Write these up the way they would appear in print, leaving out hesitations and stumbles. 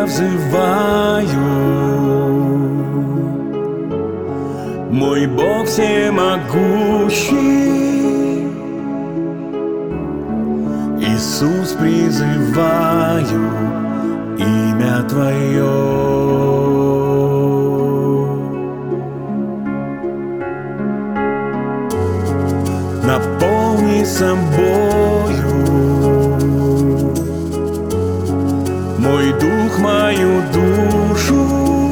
взываю, мой Бог всемогущий. Иисус, призываю имя Твое. Наполни собою мой дух, мою душу,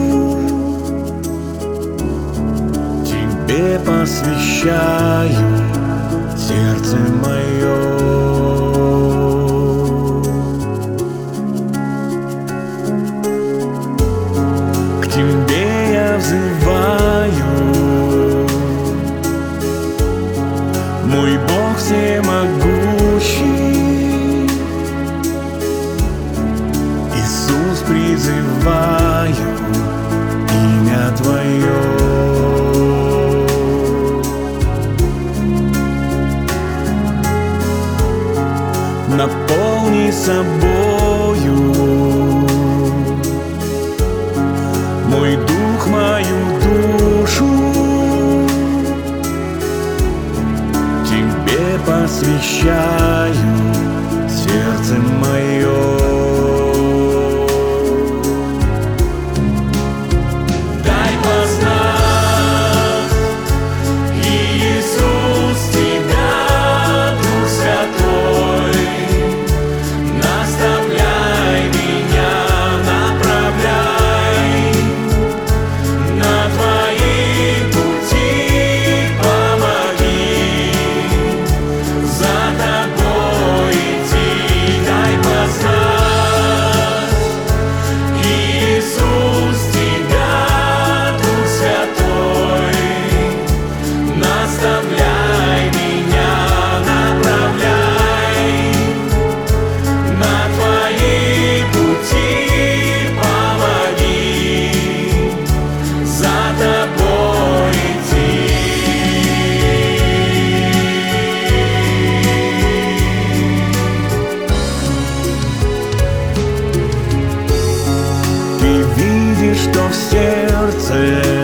Тебе посвящаю сердце мое. К Тебе я взываю, мой Бог всемогущий. Иисус, призываю имя Твое. Наполни собою мой дух, мою душу, Тебе посвящаю сердце мое. Дай познать, Иисус, Тебя, Дух Святой, наставляй меня, направляй на Твои пути, помоги за Тобой идти. Дай познать, Иисус, Тебя, Дух Святой, наставляй меня, направляй на Твои пути, помоги за Тобой идти. Ты видишь, что в сердце,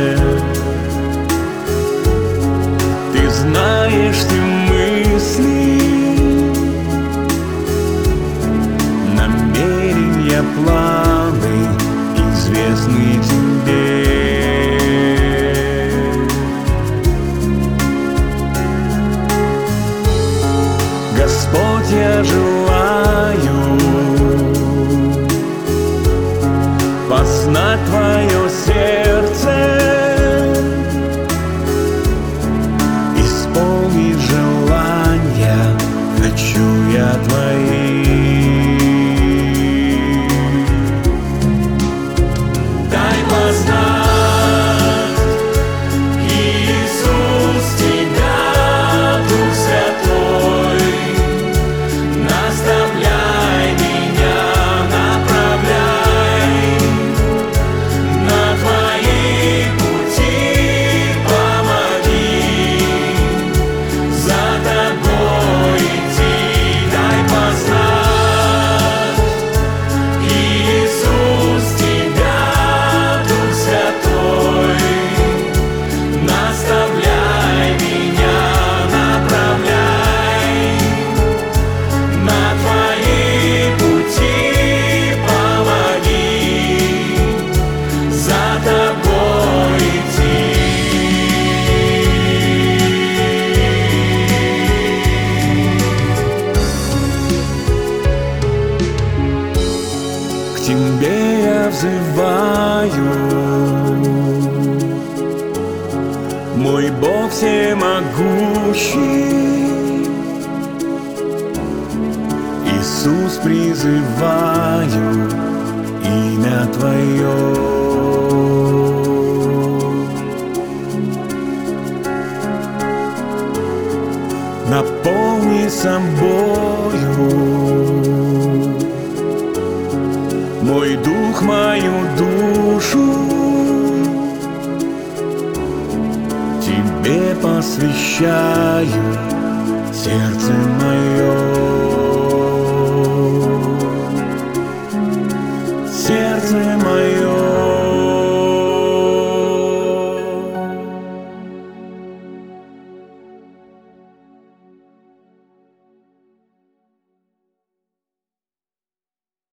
Ты знаешь все мысли, намерения, планы известны Тебе. Господь, я желаю познать Твое сердце, исполнить желания хочу я Твои. Дай познать, Иисус, Тебя, Дух Святой, наставляй меня, направляй на Твои пути, помоги за Тобой идти. Дай познать, Иисус, Тебя, Дух Святой, наставляй меня, направляй на Твои пути, помоги за Тобой идти. К Тебе я взываю, мой Бог всемогущий. Иисус, призываю имя Твое. Наполни собою мой дух, мою душу, Тебе посвящаю сердце